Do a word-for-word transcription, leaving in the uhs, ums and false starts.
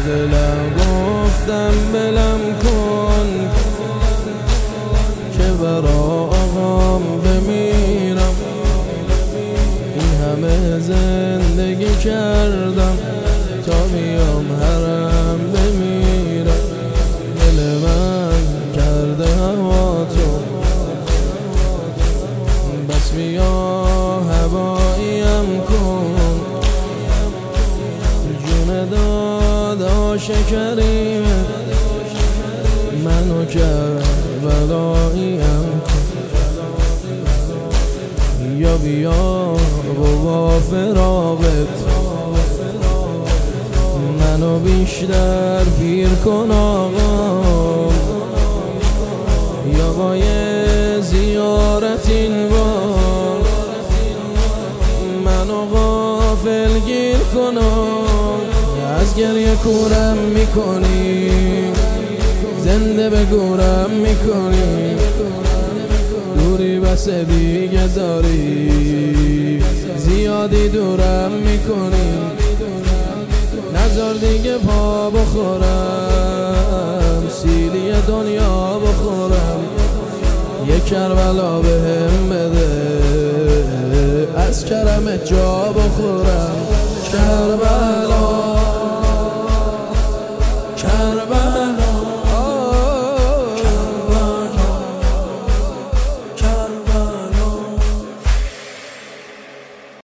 دلم گفتم بلم کن که برا آقام بمیرم. این همه زندگی کردم تا بیام حرم بمیرم. دل من کرده هوا تو، بس بیا هواییم کن. جون دادا شکریم منو کربلاییم کن. یا بیا با فراقت منو بیشتر پیر کن آقا. یا با یه زیارت این بار منو غافل گیر کن. از گریه کورم میکنی، زنده به گورم میکنی. دوری بس دیگه داری، زیادی دورم میکنی. نذار دیگه پا بخورم، سیلی دنیا بخورم. یه کربلا بهم بده، از کرمت جا بخورم. کربلا